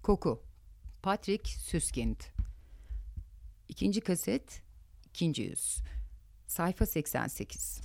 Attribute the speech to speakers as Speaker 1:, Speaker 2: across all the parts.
Speaker 1: Koku. Patrick Süskind. İkinci kaset, ikinci yüz. Sayfa 88.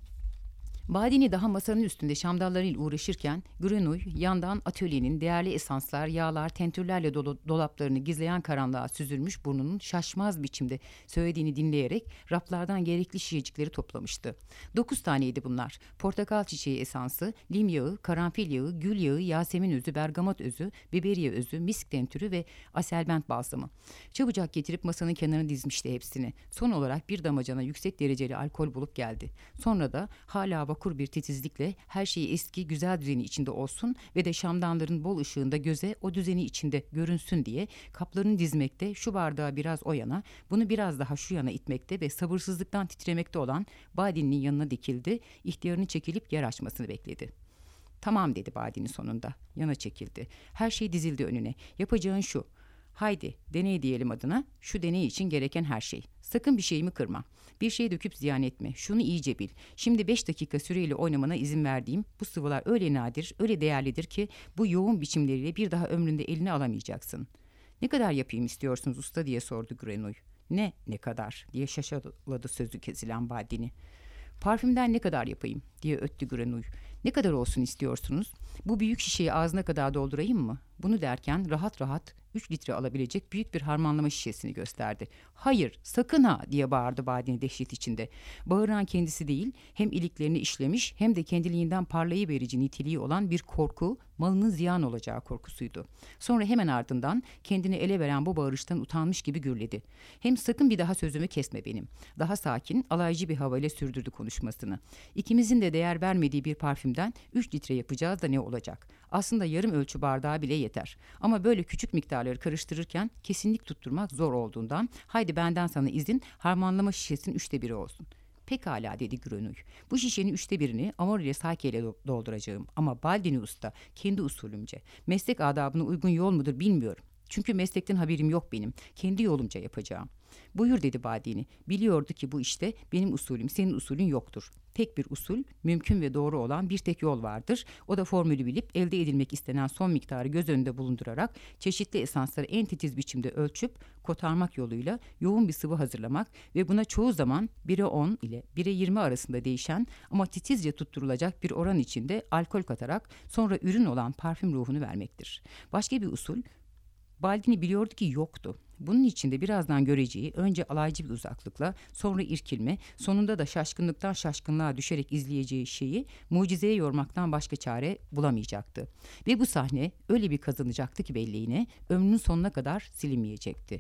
Speaker 1: Badini daha masanın üstünde şamdallarıyla uğraşırken Grenouille yandan atölyenin değerli esanslar, yağlar, tentürlerle dolu dolaplarını gizleyen karanlığa süzülmüş burnunun şaşmaz biçimde söylediğini dinleyerek raflardan gerekli şişecikleri toplamıştı. 9 taneydi bunlar. Portakal çiçeği esansı, lim yağı, karanfil yağı, gül yağı, yasemin özü, bergamot özü, biberiye özü, misk tentürü ve aselbent balsamı. Çabucak getirip masanın kenarına dizmişti hepsini. Son olarak bir damacana yüksek dereceli alkol bulup geldi. Sonra da hala vakur bir titizlikle her şeyi eski güzel düzeni içinde olsun ve de şamdanların bol ışığında göze o düzeni içinde görünsün diye kaplarını dizmekte, şu bardağı biraz o yana, bunu biraz daha şu yana itmekte ve sabırsızlıktan titremekte olan Badini'nin yanına dikildi, ihtiyarını çekilip yer açmasını bekledi. "Tamam," dedi Badini sonunda. Yana çekildi. Her şey dizildi önüne. "Yapacağın şu. Haydi deney diyelim adına, şu deney için gereken her şey. Sakın bir şeyimi kırma. Bir şey döküp ziyan etme. Şunu iyice bil. Şimdi 5 dakika süreyle oynamana izin verdiğim bu sıvılar öyle nadir, öyle değerlidir ki bu yoğun biçimleriyle bir daha ömründe eline alamayacaksın." "Ne kadar yapayım istiyorsunuz usta?" diye sordu Grenouille. Ne kadar?" diye şaşaladı sözü kesilen Badini. "Parfümden ne kadar yapayım?" diye öttü Grenouille. "Ne kadar olsun istiyorsunuz? Bu büyük şişeyi ağzına kadar doldurayım mı?" Bunu derken rahat rahat 3 litre alabilecek büyük bir harmanlama şişesini gösterdi. "Hayır, sakın ha!" diye bağırdı Badini dehşet içinde. Bağıran kendisi değil, hem iliklerini işlemiş hem de kendiliğinden parlayıverici niteliği olan bir korku, malının ziyan olacağı korkusuydu. Sonra hemen ardından kendini ele veren bu bağırıştan utanmış gibi gürledi. "Hem sakın bir daha sözümü kesme benim." Daha sakin, alaycı bir havayla sürdürdü konuşmasını. "İkimizin de değer vermediği bir parfümden 3 litre yapacağız da ne olacak? Aslında yarım ölçü bardağı bile yeter. Ama böyle küçük miktarları karıştırırken kesinlik tutturmak zor olduğundan haydi benden sana izin, harmanlama şişesinin 1/3 olsun." "Pekala," dedi Grenouille. "Bu şişenin 1/3'ini amor ile sake ile dolduracağım. Ama Baldini usta, kendi usulümce. Meslek adabına uygun yol mudur bilmiyorum. Çünkü meslekten haberim yok benim. Kendi yolumca yapacağım." "Buyur," dedi Badini. Biliyordu ki bu işte benim usulüm, senin usulün yoktur. Tek bir usul, mümkün ve doğru olan bir tek yol vardır. O da formülü bilip elde edilmek istenen son miktarı göz önünde bulundurarak çeşitli esansları en titiz biçimde ölçüp kotarmak yoluyla yoğun bir sıvı hazırlamak ve buna çoğu zaman 1'e 10 ile 1'e 20 arasında değişen ama titizce tutturulacak bir oran içinde alkol katarak sonra ürün olan parfüm ruhunu vermektir. Başka bir usul Baldini biliyordu ki yoktu. Bunun içinde birazdan göreceği önce alaycı bir uzaklıkla, sonra irkilme, sonunda da şaşkınlıktan şaşkınlığa düşerek izleyeceği şeyi mucizeye yormaktan başka çare bulamayacaktı. Ve bu sahne öyle bir kazanacaktı ki belleğine, ömrünün sonuna kadar silinmeyecekti.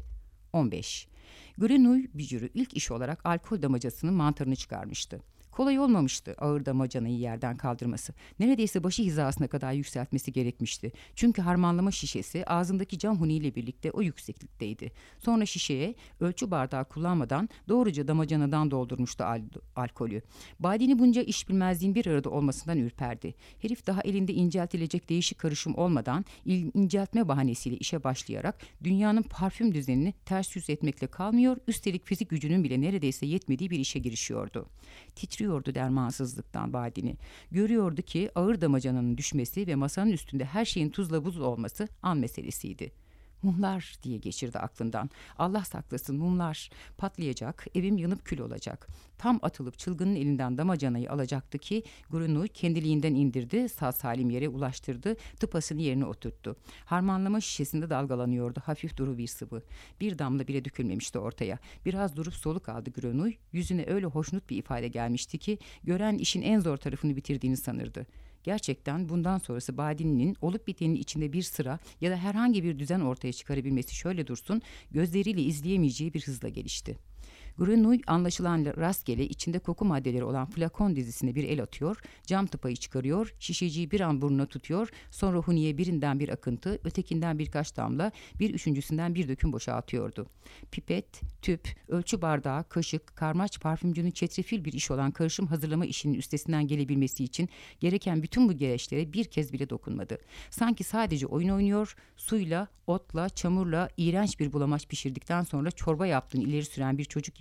Speaker 1: 15. Grenouille bücürü ilk iş olarak alkol damacasının mantarını çıkarmıştı. Kolay olmamıştı ağır damacanayı yerden kaldırması. Neredeyse başı hizasına kadar yükseltmesi gerekmişti. Çünkü harmanlama şişesi ağzındaki cam huniyle birlikte o yükseklikteydi. Sonra şişeye ölçü bardağı kullanmadan doğruca damacanadan doldurmuştu alkolü. Badini bunca iş bilmezliğin bir arada olmasından ürperdi. Herif daha elinde inceltilecek değişik karışım olmadan inceltme bahanesiyle işe başlayarak dünyanın parfüm düzenini ters yüz etmekle kalmıyor, üstelik fizik gücünün bile neredeyse yetmediği bir işe girişiyordu. Titriyordu dermansızlıktan Badini. Görüyordu ki ağır damacananın düşmesi ve masanın üstünde her şeyin tuzla buz olması an meselesiydi. "Mumlar," diye geçirdi aklından. "Allah saklasın, mumlar. Patlayacak, evim yanıp kül olacak." Tam atılıp çılgının elinden damacanayı alacaktı ki Grenouille kendiliğinden indirdi, sağ salim yere ulaştırdı, tıpasını yerine oturttu. Harmanlama şişesinde dalgalanıyordu hafif duru bir sıvı. Bir damla bile dökülmemişti ortaya. Biraz durup soluk aldı Grenouille. Yüzüne öyle hoşnut bir ifade gelmişti ki gören işin en zor tarafını bitirdiğini sanırdı. Gerçekten bundan sonrası Badini'nin olup bitenin içinde bir sıra ya da herhangi bir düzen ortaya çıkarabilmesi şöyle dursun, gözleriyle izleyemeyeceği bir hızla gelişti. Grenouille anlaşılan rastgele içinde koku maddeleri olan flakon dizisine bir el atıyor, cam tıpayı çıkarıyor, şişeciyi bir an burnuna tutuyor, sonra huniye birinden bir akıntı, ötekinden birkaç damla, bir üçüncüsünden bir döküm boşaltıyordu. Pipet, tüp, ölçü bardağı, kaşık, karmaç parfümcünün çetrefil bir iş olan karışım hazırlama işinin üstesinden gelebilmesi için gereken bütün bu gereçlere bir kez bile dokunmadı. Sanki sadece oyun oynuyor, suyla, otla, çamurla iğrenç bir bulamaç pişirdikten sonra çorba yaptığını ileri süren bir çocuk gibi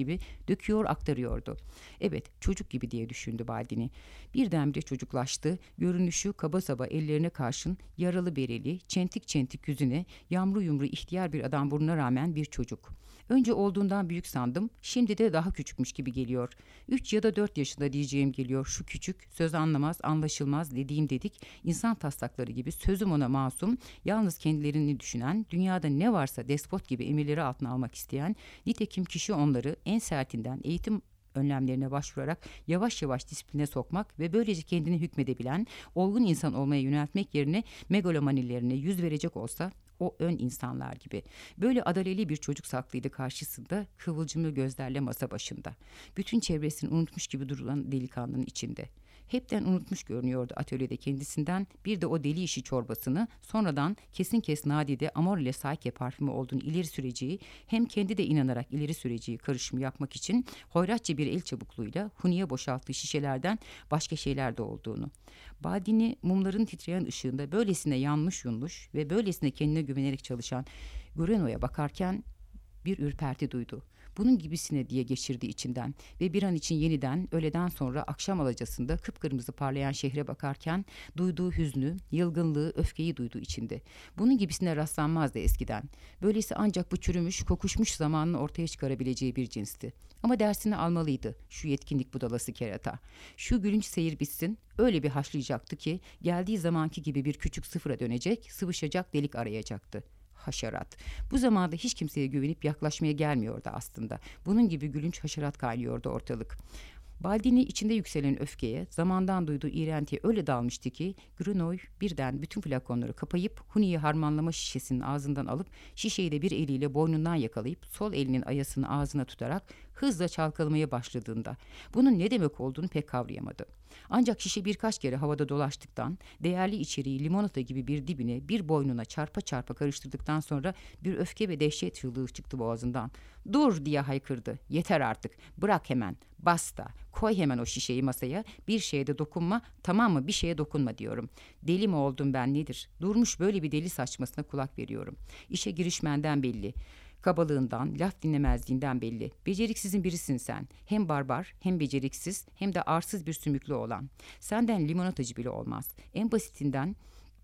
Speaker 1: gibi döküyor aktarıyordu. Evet, çocuk gibi diye düşündü Baldini. Birdenbire çocuklaştı, görünüşü kaba saba ellerine karşın yaralı bereli, çentik çentik yüzüne yamru yumru ihtiyar bir adam burnuna rağmen bir çocuk. Önce olduğundan büyük sandım, şimdi de daha küçükmüş gibi geliyor. 3 ya da 4 yaşında diyeceğim geliyor. Şu küçük, söz anlamaz, anlaşılmaz dediğim dedik, insan taslakları gibi sözüm ona masum, yalnız kendilerini düşünen, dünyada ne varsa despot gibi emirleri altına almak isteyen, nitekim kişi onları en sertinden eğitim önlemlerine başvurarak yavaş yavaş disipline sokmak ve böylece kendini hükmedebilen, olgun insan olmaya yöneltmek yerine megalomanilerine yüz verecek olsa, o ön insanlar gibi. Böyle adaleli bir çocuk saklıydı karşısında, kıvılcımlı gözlerle masa başında. Bütün çevresini unutmuş gibi durulan delikanlının içinde. Hepten unutmuş görünüyordu atölyede kendisinden, bir de o deli işi çorbasını, sonradan kesin kes nadide Amor ile Psyche parfümü olduğunu ileri süreceği, hem kendi de inanarak ileri süreceği karışımı yapmak için hoyratça bir el çabukluğuyla huniye boşalttığı şişelerden başka şeyler de olduğunu. Badini mumların titreyen ışığında böylesine yanmış yunmuş ve böylesine kendine güvenerek çalışan Gureno'ya bakarken bir ürperti duydu. Bunun gibisine diye geçirdi içinden ve bir an için yeniden öğleden sonra akşam alacasında kıpkırmızı parlayan şehre bakarken duyduğu hüznü, yılgınlığı, öfkeyi duydu içinde. Bunun gibisine rastlanmazdı eskiden. Böylesi ancak bu çürümüş, kokuşmuş zamanın ortaya çıkarabileceği bir cinsti. Ama dersini almalıydı şu yetkinlik budalası kerata. Şu gülünç seyir bitsin, öyle bir haşlayacaktı ki geldiği zamanki gibi bir küçük sıfıra dönecek, sıvışacak delik arayacaktı. Haşerat. Bu zamanda hiç kimseye güvenip yaklaşmaya gelmiyordu aslında. Bunun gibi gülünç haşerat kaynıyordu ortalık. Baldini içinde yükselen öfkeye, zamandan duyduğu iğrentiye öyle dalmıştı ki Grunoy birden bütün flakonları kapayıp Huni'yi harmanlama şişesinin ağzından alıp şişeyi de bir eliyle boynundan yakalayıp sol elinin ayasını ağzına tutarak hızla çalkalamaya başladığında bunun ne demek olduğunu pek kavrayamadı. Ancak şişe birkaç kere havada dolaştıktan, değerli içeriği limonata gibi bir dibine, bir boynuna çarpa çarpa karıştırdıktan sonra bir öfke ve dehşet çığlığı çıktı boğazından. "Dur!" diye haykırdı. "Yeter artık. Bırak hemen. Basta. Koy hemen o şişeyi masaya. Bir şeye de dokunma. Tamam mı? Bir şeye dokunma diyorum. Deli mi oldum ben nedir? Durmuş böyle bir deli saçmasına kulak veriyorum. İşe girişmenden belli. Kabalığından, laf dinlemezliğinden belli. Beceriksizin birisin sen. Hem barbar, hem beceriksiz, hem de arsız bir sümüklü olan. Senden limonatacı bile olmaz. En basitinden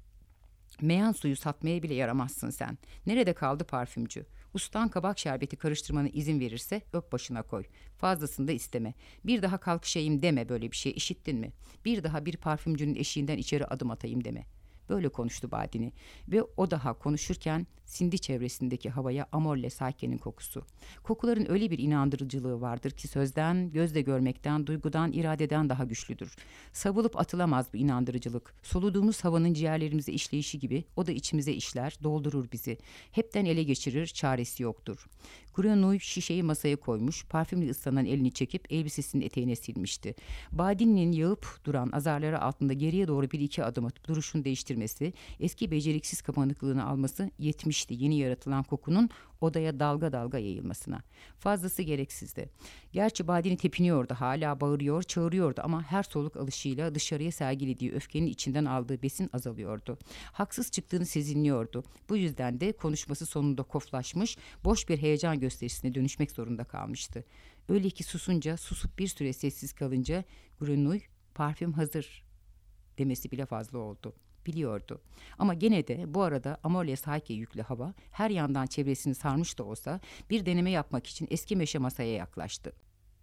Speaker 1: meyan suyu satmaya bile yaramazsın sen. Nerede kaldı parfümcü? Ustan kabak şerbeti karıştırmana izin verirse öp başına koy. Fazlasını da isteme. Bir daha kalkışayım deme böyle bir şey, işittin mi? Bir daha bir parfümcünün eşiğinden içeri adım atayım deme. Böyle konuştu Badini ve o daha konuşurken sindi çevresindeki havaya Amorle Psyche'nin kokusu. Kokuların öyle bir inandırıcılığı vardır ki sözden, gözle görmekten, duygudan, iradeden daha güçlüdür. Savılıp atılamaz bu inandırıcılık. Soluduğumuz havanın ciğerlerimize işleyişi gibi o da içimize işler, doldurur bizi. Hepten ele geçirir, çaresi yoktur. Grenouille şişeyi masaya koymuş, parfümle ıslanan elini çekip elbisesinin eteğine silmişti. Badini'nin yağıp duran azarları altında geriye doğru bir iki adım atıp duruşunu değiştirmesi, eski beceriksiz kapanıklığını alması yetmişti yeni yaratılan kokunun odaya dalga dalga yayılmasına. Fazlası gereksizdi. Gerçi Badini tepiniyordu, hala bağırıyor, çağırıyordu ama her soluk alışıyla dışarıya sergilediği öfkenin içinden aldığı besin azalıyordu. Haksız çıktığını sezinliyordu. Bu yüzden de konuşması sonunda koflaşmış, boş bir heyecan gösterisine dönüşmek zorunda kalmıştı. Öyle ki susunca, susup bir süre sessiz kalınca Grenouille "Parfüm hazır" demesi bile fazla oldu. Biliyordu. Ama gene de bu arada Amorle Psyche yüklü hava her yandan çevresini sarmış da olsa bir deneme yapmak için eski meşe masaya yaklaştı.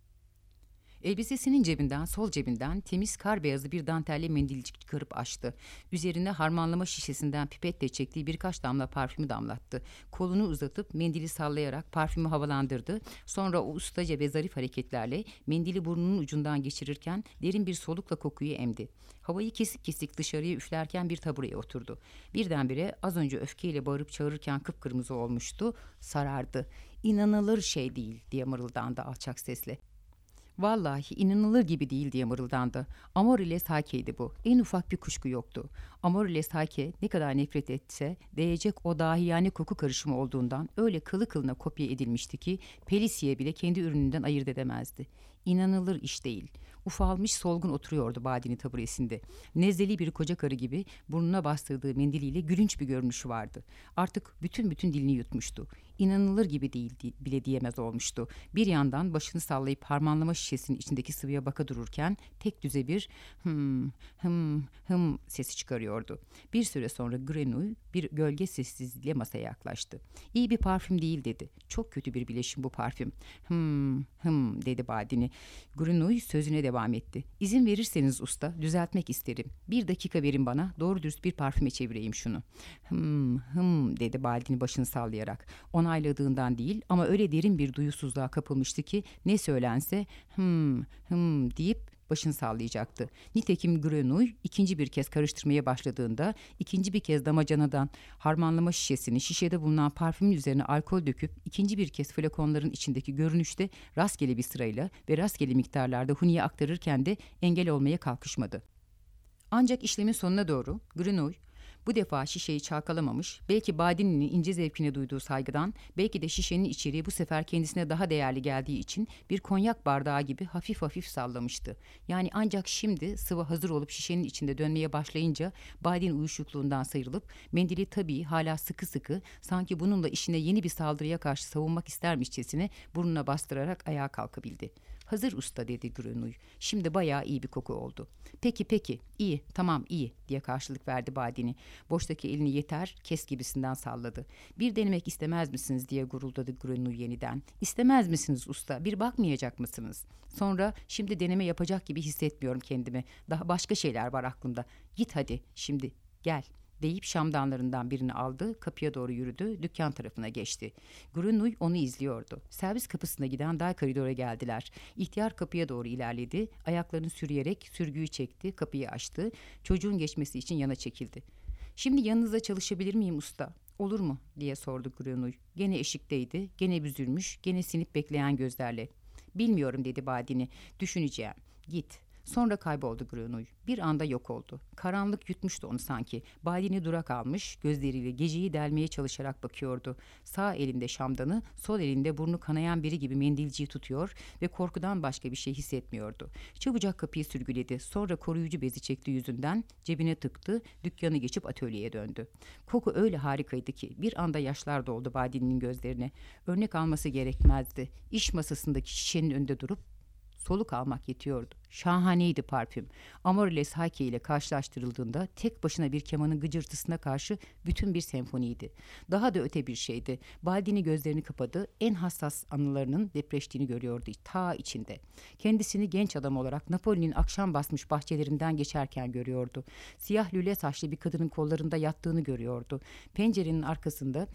Speaker 1: Elbisesinin cebinden, sol cebinden temiz kar beyazı bir dantelli mendilcik çıkarıp açtı. Üzerine harmanlama şişesinden pipetle çektiği birkaç damla parfümü damlattı. Kolunu uzatıp mendili sallayarak parfümü havalandırdı. Sonra o ustaca ve zarif hareketlerle mendili burnunun ucundan geçirirken derin bir solukla kokuyu emdi. Havayı kesik kesik dışarıya üflerken bir tabureye oturdu. Birdenbire az önce öfkeyle bağırıp çağırırken kıpkırmızı olmuştu, sarardı. "İnanılır şey değil" diye mırıldandı alçak sesle. "Vallahi inanılır gibi değil" diye mırıldandı. Amorile Psyche'ydi bu. En ufak bir kuşku yoktu. Amorile Psyche ne kadar nefret etse değecek o dahiyane koku karışımı olduğundan öyle kılı kılına kopya edilmişti ki Pelisiye bile kendi ürününden ayırt edemezdi. İnanılır iş değil. Ufalmış solgun oturuyordu Badini taburesinde. Nezleli bir koca karı gibi burnuna bastırdığı mendiliyle gülünç bir görünüşü vardı. Artık bütün dilini yutmuştu. inanılır gibi değil bile diyemez olmuştu. Bir yandan başını sallayıp harmanlama şişesinin içindeki sıvıya baka dururken tek düze bir hım hım hım sesi çıkarıyordu. Bir süre sonra Grenouille bir gölge sessizliğiyle masaya yaklaştı. İyi bir parfüm değil dedi. Çok kötü bir bileşim bu parfüm. Hım hım dedi Badini. Grenouille sözüne devam etti. İzin verirseniz usta düzeltmek isterim. Bir dakika verin bana, doğru dürüst bir parfüme çevireyim şunu. Hım hım dedi Badini başını sallayarak. Onayladığından değil ama öyle derin bir duyusuzluğa kapılmıştı ki ne söylense hım hım deyip başını sallayacaktı. Nitekim Grenouille ikinci bir kez karıştırmaya başladığında ikinci bir kez damacanadan harmanlama şişesini şişede bulunan parfümün üzerine alkol döküp ikinci bir kez flakonların içindeki görünüşte rastgele bir sırayla ve rastgele miktarlarda huniye aktarırken de engel olmaya kalkışmadı. Ancak işlemin sonuna doğru Grenouille bu defa şişeyi çalkalamamış, belki Badini'nin ince zevkine duyduğu saygıdan, belki de şişenin içeriği bu sefer kendisine daha değerli geldiği için bir konyak bardağı gibi hafif hafif sallamıştı. Yani ancak şimdi sıvı hazır olup şişenin içinde dönmeye başlayınca Badin uyuşukluğundan sıyrılıp mendili tabii hala sıkı sıkı, sanki bununla işine yeni bir saldırıya karşı savunmak istermişçesine burnuna bastırarak ayağa kalkabildi. Hazır usta dedi Grenouille. Şimdi bayağı iyi bir koku oldu. Peki iyi tamam iyi diye karşılık verdi Badini. Boştaki elini yeter kes gibisinden salladı. Bir denemek istemez misiniz diye guruldadı Grenouille yeniden. İstemez misiniz usta bir bakmayacak mısınız? Sonra şimdi deneme yapacak gibi hissetmiyorum kendimi. Daha başka şeyler var aklımda. Git hadi şimdi gel deyip şamdanlarından birini aldı, kapıya doğru yürüdü, dükkan tarafına geçti. Grenouille onu izliyordu. Servis kapısına giden dar koridora geldiler. İhtiyar kapıya doğru ilerledi, ayaklarını sürüyerek sürgüyü çekti, kapıyı açtı, çocuğun geçmesi için yana çekildi. Şimdi yanınızda çalışabilir miyim usta? Olur mu diye sordu Grenouille. Gene eşikteydi, gene büzülmüş, gene sinip bekleyen gözlerle. Bilmiyorum dedi Badini, düşüneceğim. Git. Sonra kayboldu Grenouille. Bir anda yok oldu. Karanlık yutmuştu onu sanki. Badini durak almış, gözleriyle geceyi delmeye çalışarak bakıyordu. Sağ elinde şamdanı, sol elinde burnu kanayan biri gibi mendilciyi tutuyor ve korkudan başka bir şey hissetmiyordu. Çabucak kapıyı sürgüledi. Sonra koruyucu bezi çekti yüzünden, cebine tıktı, dükkanı geçip atölyeye döndü. Koku öyle harikaydı ki bir anda yaşlar doldu Badini'nin gözlerine. Örnek alması gerekmezdi. İş masasındaki şişenin önünde durup soluk almak yetiyordu. Şahaneydi parfüm. Amaryllis Hayke ile karşılaştırıldığında tek başına bir kemanın gıcırtısına karşı bütün bir senfoniydi. Daha da öte bir şeydi. Badini gözlerini kapadı. En hassas anılarının depreştiğini görüyordu ta içinde. Kendisini genç adam olarak Napoli'nin akşam basmış bahçelerinden geçerken görüyordu. Siyah lüle saçlı bir kadının kollarında yattığını görüyordu. Pencerenin arkasında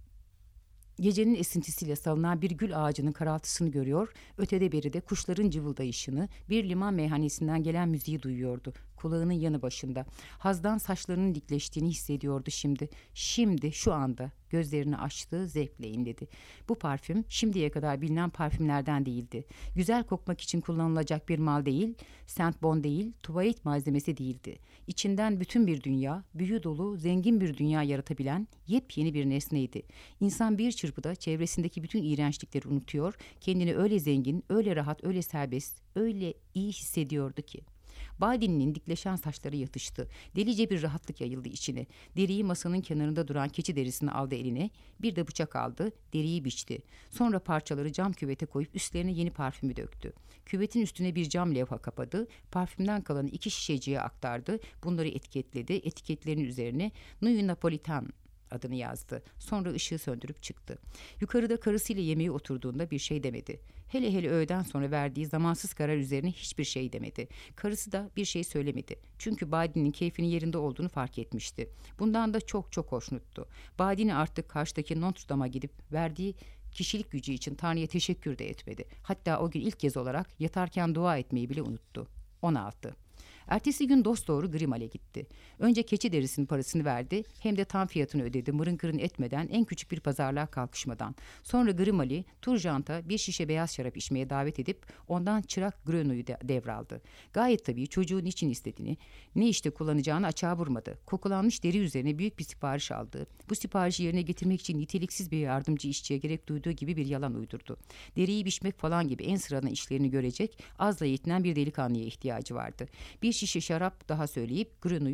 Speaker 1: gecenin esintisiyle salınan bir gül ağacının karaltısını görüyor, ötede beride kuşların cıvıldayışını, bir liman meyhanesinden gelen müziği duyuyordu. Kulağının yanı başında. Hazdan saçlarının dikleştiğini hissediyordu şimdi. Şimdi, şu anda gözlerini açtı, zevkle inledi. Bu parfüm şimdiye kadar bilinen parfümlerden değildi. Güzel kokmak için kullanılacak bir mal değil, Saint Bon değil, tuvalet malzemesi değildi. İçinden bütün bir dünya, büyü dolu, zengin bir dünya yaratabilen yepyeni bir nesneydi. İnsan bir çırpıda çevresindeki bütün iğrençlikleri unutuyor, kendini öyle zengin, öyle rahat, öyle serbest, öyle iyi hissediyordu ki. Badini'nin dikleşen saçları yatıştı. Delice bir rahatlık yayıldı içine. Deriyi masanın kenarında duran keçi derisini aldı eline. Bir de bıçak aldı. Deriyi biçti. Sonra parçaları cam küvete koyup üstlerine yeni parfümü döktü. Küvetin üstüne bir cam levha kapadı. Parfümden kalanı 2 şişeciye aktardı. Bunları etiketledi. Etiketlerin üzerine Nuit Napolitain adını yazdı. Sonra ışığı söndürüp çıktı. Yukarıda karısıyla yemeğe oturduğunda bir şey demedi. Hele hele öğleden sonra verdiği zamansız karar üzerine hiçbir şey demedi. Karısı da bir şey söylemedi. Çünkü Badini'nin keyfinin yerinde olduğunu fark etmişti. Bundan da çok çok hoşnuttu. Badini artık karşıdaki Notre Dame'a gidip verdiği kişilik gücü için Tanrı'ya teşekkür de etmedi. Hatta o gün ilk kez olarak yatarken dua etmeyi bile unuttu. 16. Ertesi gün dosdoğru Grimal'e gitti. Önce keçi derisinin parasını verdi, hem de tam fiyatını ödedi, mırın kırın etmeden, en küçük bir pazarlığa kalkışmadan. Sonra Grimal'i Turjant'a bir şişe beyaz şarap içmeye davet edip ondan çırak Grenouille'u devraldı. Gayet tabii çocuğun için istediğini, ne işte kullanacağını açığa vurmadı. Kokulanmış deri üzerine büyük bir sipariş aldı. Bu siparişi yerine getirmek için niteliksiz bir yardımcı işçiye gerek duyduğu gibi bir yalan uydurdu. Deriyi biçmek falan gibi en sıradan işlerini görecek, azla yetinen bir delikanlıya ihtiyacı vardı. Bir şişe şarap daha söyleyip Grenouille'u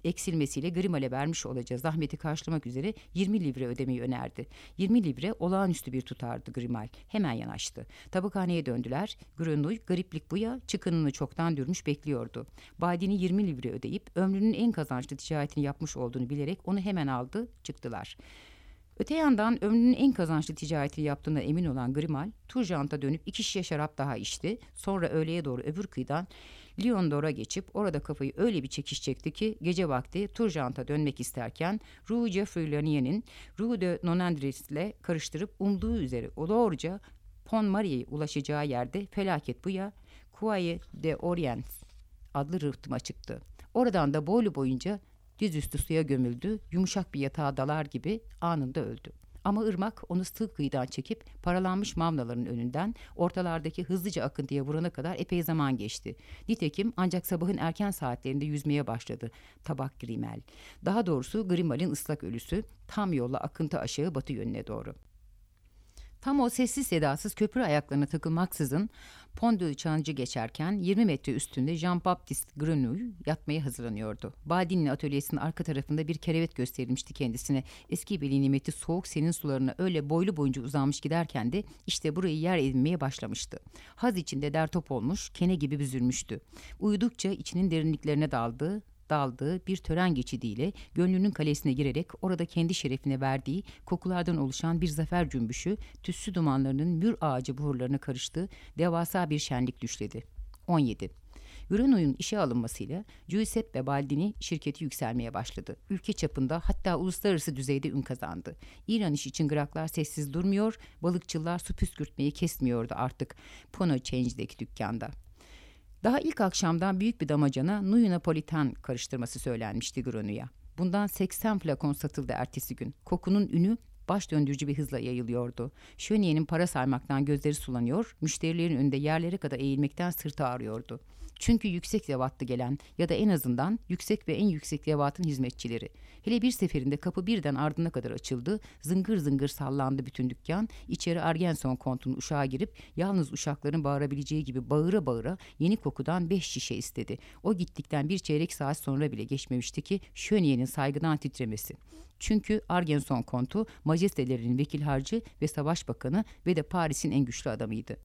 Speaker 1: eksilmesiyle Grimal'e vermiş olacağı zahmeti karşılamak üzere 20 livre ödemeyi önerdi. 20 livre olağanüstü bir tutardı Grimal. Hemen yanaştı. Tabakhaneye döndüler. Grenouille gariplik bu ya, çıkınını çoktan dürmüş bekliyordu. Badini 20 livre ödeyip ömrünün en kazançlı ticaretini yapmış olduğunu bilerek onu hemen aldı, çıktılar. Öte yandan ömrünün en kazançlı ticaretini yaptığına emin olan Grimal, Turgent'a dönüp 2 şişe şarap daha içti. Sonra öğleye doğru öbür kıyıdan Lion d'Or'a geçip orada kafayı öyle bir çekiş çekti ki gece vakti Turgent'a dönmek isterken Rue Geoffroy Lanier'in Rue de Nonandres'le karıştırıp umduğu üzere o doğruca Pont Marie'ye ulaşacağı yerde felaket bu ya, Quai de Orient adlı rıhtıma çıktı. Oradan da boylu boyunca dizüstü suya gömüldü, yumuşak bir yatağa dalar gibi anında öldü. Ama ırmak onu sığ kıyıdan çekip paralanmış mavnaların önünden ortalardaki hızlıca akıntıya vurana kadar epey zaman geçti. Nitekim ancak sabahın erken saatlerinde yüzmeye başladı Tabak Grimel. Daha doğrusu Grimal'in ıslak ölüsü tam yolla akıntı aşağı batı yönüne doğru. Tam o sessiz sedasız köprü ayaklarına takılmaksızın Pont de Change'ı geçerken 20 metre üstünde Jean-Baptiste Grenouille yatmaya hazırlanıyordu. Badin'in atölyesinin arka tarafında bir kerevet gösterilmişti kendisine. Eski bir nimeti soğuk senin sularına öyle boylu boyunca uzanmış giderken de işte burayı yer edinmeye başlamıştı. Haz içinde dertop olmuş, kene gibi büzülmüştü. Uyudukça içinin derinliklerine daldığı bir tören geçidiyle gönlünün kalesine girerek orada kendi şerefine verdiği kokulardan oluşan bir zafer cümbüşü, tütsü dumanlarının mür ağacı buhurlarına karıştığı devasa bir şenlik düşledi. 17. Grenouille'un işe alınmasıyla Giuseppe Baldini şirketi yükselmeye başladı. Ülke çapında hatta uluslararası düzeyde ün kazandı. İran işi için graklar sessiz durmuyor, balıkçılar su püskürtmeyi kesmiyordu artık Pont Change'deki dükkanda. Daha ilk akşamdan büyük bir damacana Nuit Napolitan karıştırması söylenmişti Grenouille'a. Bundan 80 flakon satıldı ertesi gün. Kokunun ünü baş döndürücü bir hızla yayılıyordu. Şöniyel'in para saymaktan gözleri sulanıyor, müşterilerin önünde yerlere kadar eğilmekten sırtı ağrıyordu. Çünkü yüksek levatlı gelen ya da en azından yüksek ve en yüksek levatın hizmetçileri. Hele bir seferinde kapı birden ardına kadar açıldı, zıngır zıngır sallandı bütün dükkan. İçeri Argenson kontunun uşağı girip yalnız uşakların bağırabileceği gibi bağıra bağıra yeni kokudan 5 şişe istedi. O gittikten bir çeyrek saat sonra bile geçmemişti ki Şöniyel'in saygıdan titremesi. Çünkü Argenson kontu majestelerinin vekil harcı ve savaş bakanı ve de Paris'in en güçlü adamıydı.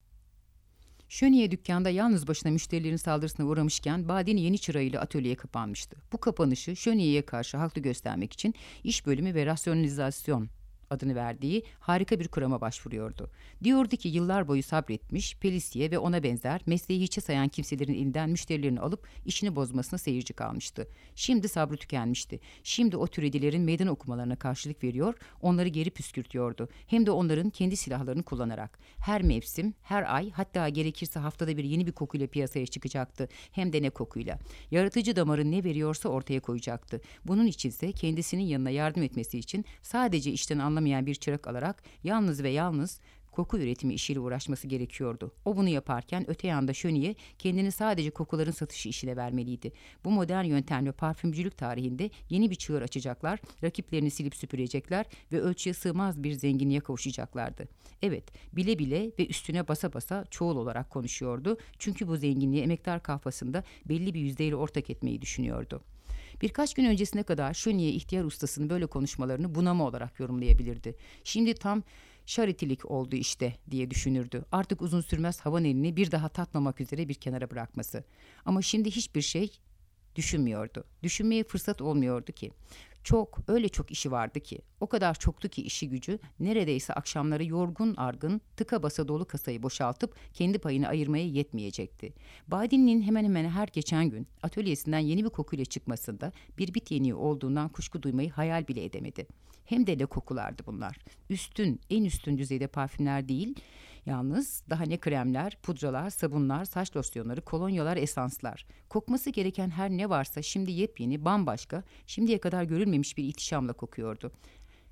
Speaker 1: Şöniye dükkanda yalnız başına müşterilerin saldırısına uğramışken Badini yeni çırağıyla atölyeye kapanmıştı. Bu kapanışı Şöniye'ye karşı haklı göstermek için iş bölümü ve rasyonalizasyon adını verdiği harika bir kurama başvuruyordu. Diyordu ki yıllar boyu sabretmiş, Pelisiye ve ona benzer mesleği hiçe sayan kimselerin elinden müşterilerini alıp işini bozmasına seyirci kalmıştı. Şimdi sabrı tükenmişti. Şimdi o türedilerin meydan okumalarına karşılık veriyor, onları geri püskürtüyordu. Hem de onların kendi silahlarını kullanarak. Her mevsim, her ay, hatta gerekirse haftada bir yeni bir kokuyla piyasaya çıkacaktı. Hem de ne kokuyla. Yaratıcı damarı ne veriyorsa ortaya koyacaktı. Bunun içinse kendisinin yanına yardım etmesi için sadece işten anlamayan bir çırak alarak yalnız ve yalnız koku üretimi işiyle uğraşması gerekiyordu. O bunu yaparken öte yanda Şöniye kendini sadece kokuların satışı işine vermeliydi. Bu modern yöntemle parfümcülük tarihinde yeni bir çığır açacaklar, rakiplerini silip süpürecekler ve ölçüye sığmaz bir zenginliğe kavuşacaklardı. Evet, bile bile ve üstüne basa basa çoğul olarak konuşuyordu. Çünkü bu zenginliği emektar kafasında belli bir yüzdeyle ortak etmeyi düşünüyordu. Birkaç gün öncesine kadar Şöniye ihtiyar ustasının böyle konuşmalarını bunama olarak yorumlayabilirdi. Şimdi tam şaritilik oldu işte diye düşünürdü. Artık uzun sürmez havan elini bir daha tatmamak üzere bir kenara bırakması. Ama şimdi hiçbir şey düşünmüyordu. Düşünmeye fırsat olmuyordu ki. Öyle çok işi vardı ki. O kadar çoktu ki işi gücü neredeyse akşamları yorgun argın tıka basa dolu kasayı boşaltıp kendi payını ayırmaya yetmeyecekti. Badin'in hemen hemen her geçen gün atölyesinden yeni bir kokuyla çıkmasında bir bit yeniği olduğundan kuşku duymayı hayal bile edemedi. Hem de ne kokulardı bunlar. En üstün düzeyde parfümler değil, yalnız daha ne kremler, pudralar, sabunlar, saç losyonları, kolonyalar, esanslar. Kokması gereken her ne varsa şimdi yepyeni, bambaşka, şimdiye kadar görülmemiş bir ihtişamla kokuyordu.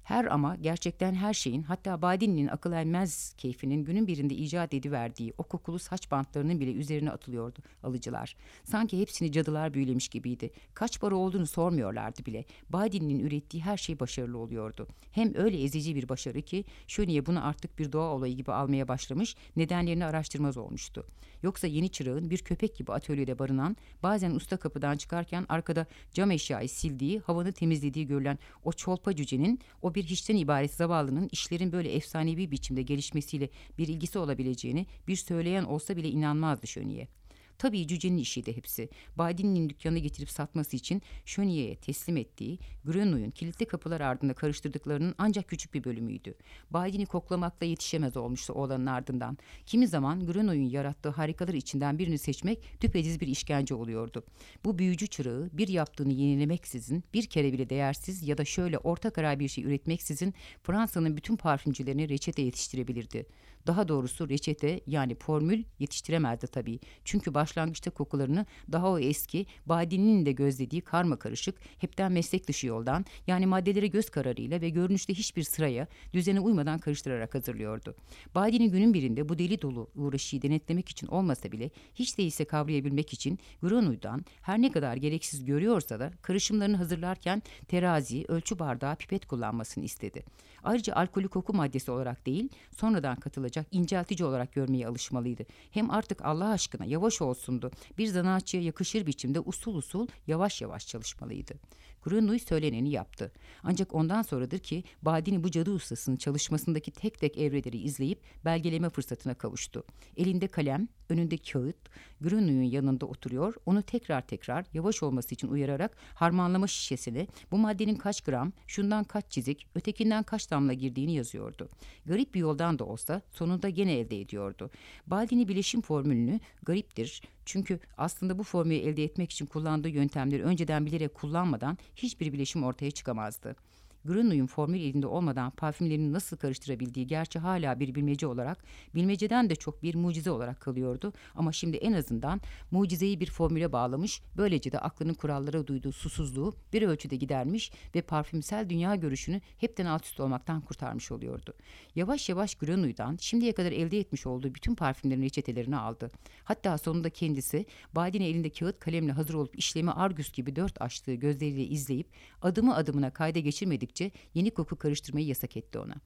Speaker 1: Ama gerçekten her şeyin, hatta Badini'nin akıl ermez keyfinin günün birinde icat ediverdiği o kokulu saç bantlarının bile üzerine atılıyordu alıcılar. Sanki hepsini cadılar büyülemiş gibiydi. Kaç para olduğunu sormuyorlardı bile. Badini'nin ürettiği her şey başarılı oluyordu. Hem öyle ezici bir başarı ki Şöniye bunu artık bir doğa olayı gibi almaya başlamış, nedenlerini araştırmaz olmuştu. Yoksa yeni çırağın bir köpek gibi atölyede barınan, bazen usta kapıdan çıkarken arkada cam eşyayı sildiği, havanı temizlediği görülen o çolpa cücenin, o bir hiçten ibaret zavallının işlerin böyle efsanevi biçimde gelişmesiyle bir ilgisi olabileceğini bir söyleyen olsa bile inanmazdı Şöniye. Tabii cücenin işiydi hepsi. Badini'nin dükkanına getirip satması için Şöniye'ye teslim ettiği Grenouille'un kilitli kapılar ardında karıştırdıklarının ancak küçük bir bölümüydü. Badini koklamakla yetişemez olmuştu oğlanın ardından. Kimi zaman Grenouille'un yarattığı harikalar içinden birini seçmek düpedüz bir işkence oluyordu. Bu büyücü çırağı bir yaptığını yenilemeksizin, bir kere bile değersiz ya da şöyle orta karar bir şey üretmeksizin Fransa'nın bütün parfümcülerine reçete yetiştirebilirdi. Daha doğrusu reçete, yani formül yetiştiremezdi tabii. Çünkü başlangıçta kokularını daha o eski, Badini'nin de gözlediği karma karışık, hepten meslek dışı yoldan, yani maddeleri göz kararıyla ve görünüşte hiçbir sıraya, düzene uymadan karıştırarak hazırlıyordu. Badini günün birinde bu deli dolu uğraşıyı denetlemek için olmasa bile hiç değilse kavrayabilmek için Grenouille'dan her ne kadar gereksiz görüyorsa da karışımlarını hazırlarken terazi, ölçü bardağı, pipet kullanmasını istedi. Ayrıca alkolü koku maddesi olarak değil, sonradan katılacak inceltici olarak görmeye alışmalıydı. Hem artık Allah aşkına yavaş olsundu. Bir zanaatçıya yakışır biçimde usul usul yavaş yavaş çalışmalıydı. Grenouille söyleneni yaptı. Ancak ondan sonradır ki Badini bu cadı ustasının çalışmasındaki tek tek evreleri izleyip belgeleme fırsatına kavuştu. Elinde kalem, önünde kağıt, Grenouille'un yanında oturuyor, onu tekrar yavaş olması için uyararak harmanlama şişesine bu maddenin kaç gram, şundan kaç çizik, ötekinden kaç damla girdiğini yazıyordu. Garip bir yoldan da olsa sonunda gene elde ediyordu. Badini bileşim formülünü, gariptir çünkü aslında bu formülü elde etmek için kullandığı yöntemleri önceden bilerek kullanmadan hiçbir bileşim ortaya çıkamazdı. Grenouille'un formül elinde olmadan parfümlerini nasıl karıştırabildiği gerçi hala bir bilmece olarak, bilmeceden de çok bir mucize olarak kalıyordu. Ama şimdi en azından mucizeyi bir formüle bağlamış, böylece de aklının kurallara duyduğu susuzluğu bir ölçüde gidermiş ve parfümsel dünya görüşünü hepten alt üst olmaktan kurtarmış oluyordu. Yavaş yavaş Grenouille'dan şimdiye kadar elde etmiş olduğu bütün parfümlerin reçetelerini aldı. Hatta sonunda kendisi Badine elinde kağıt kalemle hazır olup işlemi Argus gibi dört açtığı gözleriyle izleyip adımı adımına kayda geçirmedikçe yeni koku karıştırmayı yasak etti ona.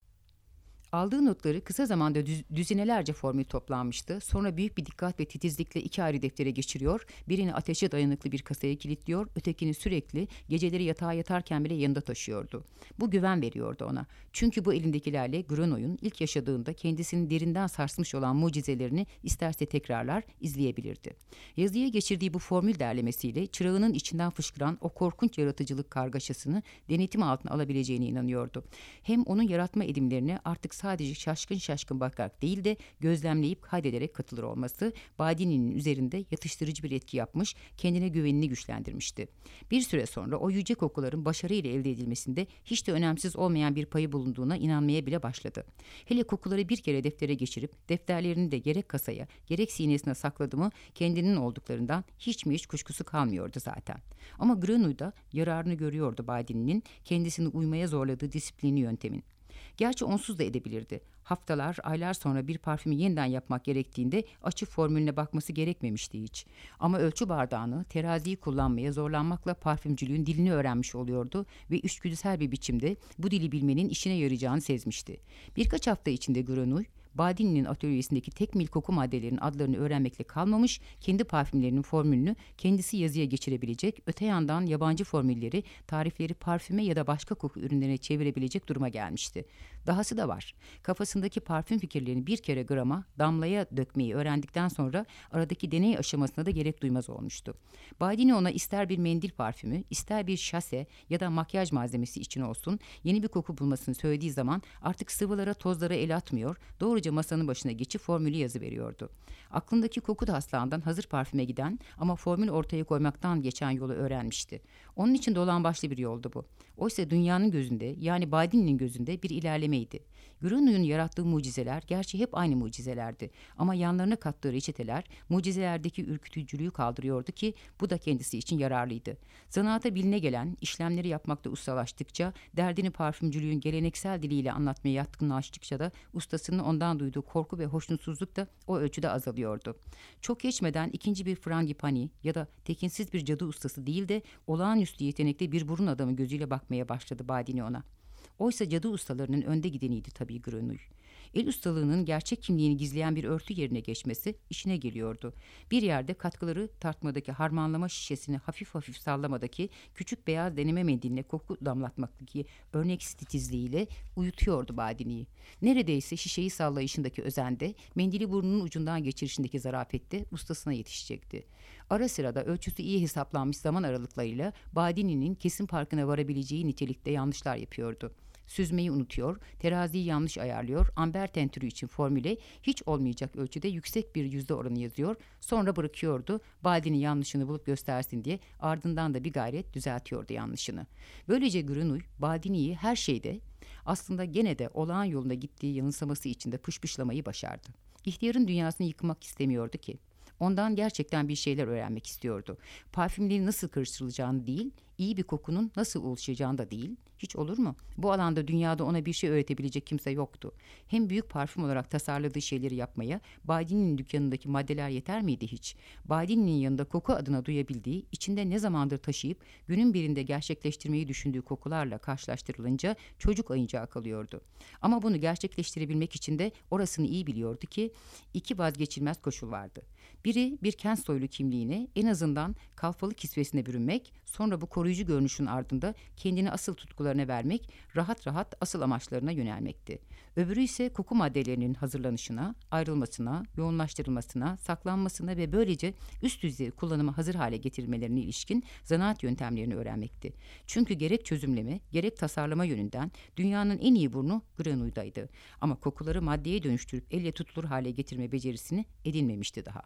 Speaker 1: Aldığı notları kısa zamanda düzinelerce formül toplanmıştı. Sonra büyük bir dikkat ve titizlikle iki ayrı deftere geçiriyor, birini ateşe dayanıklı bir kasaya kilitliyor, ötekini sürekli geceleri yatağa yatarken bile yanında taşıyordu. Bu güven veriyordu ona. Çünkü bu elindekilerle Grenouille'un ilk yaşadığında kendisini derinden sarsmış olan mucizelerini isterse tekrarlar, izleyebilirdi. Yazıya geçirdiği bu formül derlemesiyle çırağının içinden fışkıran o korkunç yaratıcılık kargaşasını denetim altına alabileceğine inanıyordu. Hem onun yaratma edimlerine artık sadece şaşkın bakarak değil de gözlemleyip kaydederek katılır olması Badini'nin üzerinde yatıştırıcı bir etki yapmış, kendine güvenini güçlendirmişti. Bir süre sonra o yüce kokuların başarıyla elde edilmesinde hiç de önemsiz olmayan bir payı bulunduğuna inanmaya bile başladı. Hele kokuları bir kere deftere geçirip defterlerini de gerek kasaya gerek sinesine sakladı mı kendinin olduklarından hiç kuşkusu kalmıyordu zaten. Ama Grenouille da yararını görüyordu Badini'nin kendisini uymaya zorladığı disiplini yöntemin. Gerçi onsuz da edebilirdi. Haftalar, aylar sonra bir parfümü yeniden yapmak gerektiğinde açıp formülüne bakması gerekmemişti hiç. Ama ölçü bardağını, teraziyi kullanmaya zorlanmakla parfümcülüğün dilini öğrenmiş oluyordu ve içgüdüsel bir biçimde bu dili bilmenin işine yarayacağını sezmişti. Birkaç hafta içinde Grenouille, Badini'nin atölyesindeki tek mil koku maddelerinin adlarını öğrenmekle kalmamış, kendi parfümlerinin formülünü kendisi yazıya geçirebilecek, öte yandan yabancı formülleri, tarifleri parfüme ya da başka koku ürünlerine çevirebilecek duruma gelmişti. Dahası da var. Kafasındaki parfüm fikirlerini bir kere grama, damlaya dökmeyi öğrendikten sonra aradaki deney aşamasına da gerek duymaz olmuştu. Badini ona ister bir mendil parfümü, ister bir şase ya da makyaj malzemesi için olsun, yeni bir koku bulmasını söylediği zaman artık sıvılara, tozlara el atmıyor, doğruca Sonra masanın başına geçip formülü yazıveriyordu. Aklındaki koku taslağından hazır parfüme giden ama formül ortaya koymaktan geçen yolu öğrenmişti. Onun için dolambaçlı bir yoldu bu. Oysa dünyanın gözünde, yani Badini'nin gözünde bir ilerlemeydi. Grenouille'un yarattığı mucizeler gerçi hep aynı mucizelerdi. Ama yanlarına kattığı reçeteler mucizelerdeki ürkütücülüğü kaldırıyordu ki bu da kendisi için yararlıydı. Zanaata biline gelen, işlemleri yapmakta ustalaştıkça, derdini parfümcülüğün geleneksel diliyle anlatmaya yatkınlaştıkça da ustasının ondan duyduğu korku ve hoşnutsuzluk da o ölçüde azalıyordu. Çok geçmeden ikinci bir frangipani ya da tekinsiz bir cadı ustası değil de olağanüstü yetenekli bir burun adamı gözüyle bakmaya başladı Badini ona. Oysa cadı ustalarının önde gideniydi tabii Grenouille. El ustalığının gerçek kimliğini gizleyen bir örtü yerine geçmesi işine geliyordu. Bir yerde katkıları tartmadaki harmanlama şişesini hafif hafif sallamadaki küçük beyaz deneme mendiline koku damlatmaktaki örneksiz titizliğiyle uyutuyordu Badini'yi. Neredeyse şişeyi sallayışındaki özende, mendili burnunun ucundan geçirişindeki zarafette ustasına yetişecekti. Ara sırada ölçüsü iyi hesaplanmış zaman aralıklarıyla Badini'nin kesin farkına varabileceği nitelikte yanlışlar yapıyordu. Süzmeyi unutuyor, teraziyi yanlış ayarlıyor, amber tentürü için formüle hiç olmayacak ölçüde yüksek bir yüzde oranı yazıyor, sonra bırakıyordu, Badini yanlışını bulup göstersin diye, ardından da bir gayret düzeltiyordu yanlışını. Böylece Grenouille, Badini'yi her şeyde, aslında gene de olağan yolunda gittiği yanılsaması içinde pışpışlamayı başardı. İhtiyarın dünyasını yıkmak istemiyordu ki. Ondan gerçekten bir şeyler öğrenmek istiyordu. Parfümlerin nasıl karıştırılacağını değil, iyi bir kokunun nasıl oluşacağını da değil. Hiç olur mu? Bu alanda dünyada ona bir şey öğretebilecek kimse yoktu. Hem büyük parfüm olarak tasarladığı şeyleri yapmaya Badini'nin dükkanındaki maddeler yeter miydi hiç? Badini'nin yanında koku adına duyabildiği, içinde ne zamandır taşıyıp günün birinde gerçekleştirmeyi düşündüğü kokularla karşılaştırılınca çocuk oyuncağı kalıyordu. Ama bunu gerçekleştirebilmek için de orasını iyi biliyordu ki iki vazgeçilmez koşul vardı. Biri bir Kent soylu kimliğine, en azından kalfalık kisvesine bürünmek, sonra bu koruyucu görünüşün ardında kendini asıl tutkularına vermek, rahat rahat asıl amaçlarına yönelmekti. Öbürü ise koku maddelerinin hazırlanışına, ayrılmasına, yoğunlaştırılmasına, saklanmasına ve böylece üst düzey kullanıma hazır hale getirilmelerine ilişkin zanaat yöntemlerini öğrenmekti. Çünkü gerek çözümleme, gerek tasarlama yönünden dünyanın en iyi burnu Grenouille'daydı. Ama kokuları maddeye dönüştürüp elle tutulur hale getirme becerisini edinmemişti daha.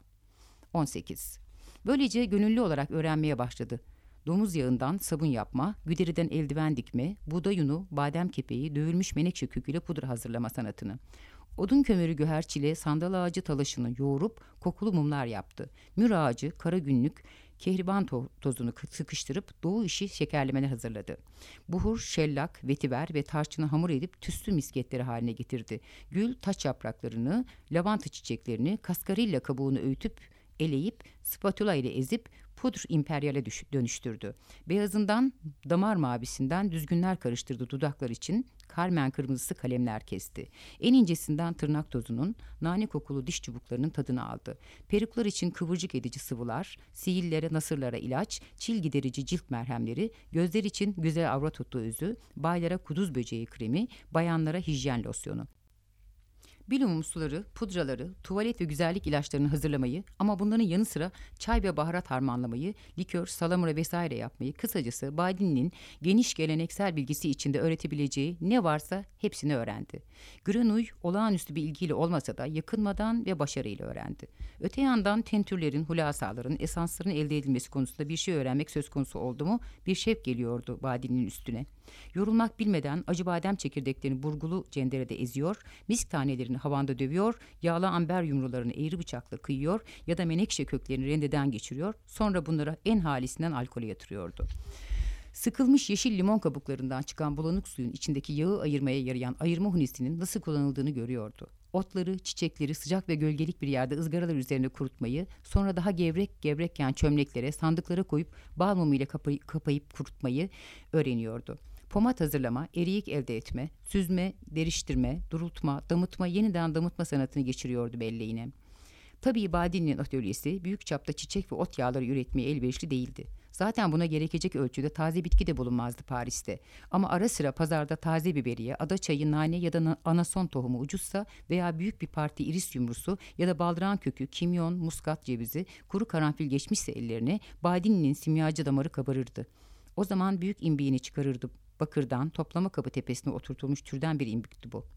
Speaker 1: 18. Böylece gönüllü olarak öğrenmeye başladı. Domuz yağından sabun yapma, güderiden eldiven dikme, buğday unu, badem kepeği, dövülmüş menekşe köküyle pudra hazırlama sanatını. Odun kömürü güherçile sandal ağacı talaşını yoğurup kokulu mumlar yaptı. Mür ağacı, kara günlük, kehriban tozunu sıkıştırıp doğu işi şekerlemeler hazırladı. Buhur, şellak, vetiver ve tarçını hamur edip tüslü misketleri haline getirdi. Gül, taç yapraklarını, lavanta çiçeklerini, kaskarilla kabuğunu öğütüp eleyip spatula ile ezip pudr imperyale dönüştürdü. Beyazından, damar mavisinden düzgünler karıştırdı dudaklar için, karmen kırmızısı kalemler kesti. En incesinden tırnak tozunun, nane kokulu diş çubuklarının tadını aldı. Peruklar için kıvırcık edici sıvılar, sihirlere, nasırlara ilaç, çil giderici cilt merhemleri, gözler için güzel avrat otu özü, baylara kuduz böceği kremi, bayanlara hijyen losyonu. Bilumum suları, pudraları, tuvalet ve güzellik ilaçlarını hazırlamayı ama bunların yanı sıra çay ve baharat harmanlamayı, likör, salamura vesaire yapmayı, kısacası Badini'nin geniş geleneksel bilgisi içinde öğretebileceği ne varsa hepsini öğrendi. Grenouille olağanüstü bir ilgiyle olmasa da yakınmadan ve başarıyla öğrendi. Öte yandan tentürlerin, hulasaların, esansların elde edilmesi konusunda bir şey öğrenmek söz konusu oldu mu bir şevk geliyordu Badini'nin üstüne. Yorulmak bilmeden acı badem çekirdeklerini burgulu cenderede eziyor, misk tanelerini havanda dövüyor, yağlı amber yumrularını eğri bıçakla kıyıyor ya da menekşe köklerini rendeden geçiriyor, sonra bunları en halisinden alkole yatırıyordu. Sıkılmış yeşil limon kabuklarından çıkan bulanık suyun içindeki yağı ayırmaya yarayan ayırma hunisinin nasıl kullanıldığını görüyordu. Otları, çiçekleri sıcak ve gölgelik bir yerde ızgaralar üzerine kurutmayı, sonra daha gevrekken çömleklere, sandıklara koyup bal mumu ile kapayıp kurutmayı öğreniyordu. Pomat hazırlama, eriyik elde etme, süzme, deriştirme, durultma, damıtma, yeniden damıtma sanatını geçiriyordu belleğine. Tabii Badini'nin atölyesi büyük çapta çiçek ve ot yağları üretmeye elverişli değildi. Zaten buna gerekecek ölçüde taze bitki de bulunmazdı Paris'te. Ama ara sıra pazarda taze biberiye, adaçayı, nane ya da anason tohumu ucuzsa veya büyük bir parti iris yumrusu ya da baldırağın kökü, kimyon, muskat cevizi, kuru karanfil geçmişse ellerine Badini'nin simyacı damarı kabarırdı. O zaman büyük imbiğini çıkarırdı bakırdan, toplama kabı tepesine oturtulmuş türden bir imbikti bu.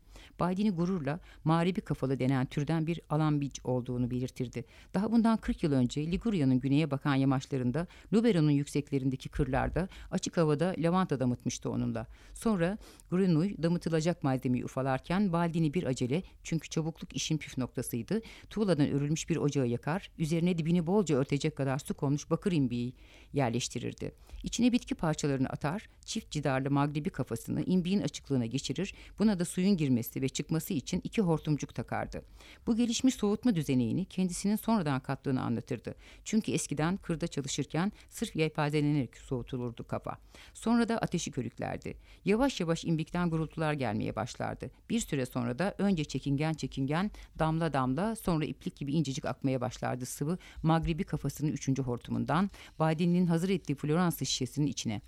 Speaker 1: Baldini gururla mağribi kafalı denen türden bir alambic olduğunu belirtirdi. Daha bundan 40 yıl önce Liguria'nın güneye bakan yamaçlarında, Lubero'nun yükseklerindeki kırlarda, açık havada lavanta damıtmıştı onunla. Sonra Grenouille damıtılacak malzemeyi ufalarken Baldini bir acele, çünkü çabukluk işin püf noktasıydı, tuğladan örülmüş bir ocağı yakar, üzerine dibini bolca örtecek kadar su konmuş bakır imbiği yerleştirirdi. İçine bitki parçalarını atar, çift cidarlı mağribi kafasını imbiğin açıklığına geçirir, buna da suyun girmesi ve çıkması için 2 hortumcuk takardı. Bu gelişmiş soğutma düzeneğini kendisinin sonradan kattığını anlatırdı. Çünkü eskiden kırda çalışırken sırf yelpazelenerek soğutulurdu kafa. Sonra da ateşi körüklerdi. Yavaş yavaş imbikten gurultular gelmeye başlardı. Bir süre sonra da önce çekingen çekingen, damla damla, sonra iplik gibi incecik akmaya başlardı sıvı mağribi kafasının 3. hortumundan, Baldini'nin hazır ettiği Florence şişesinin içine.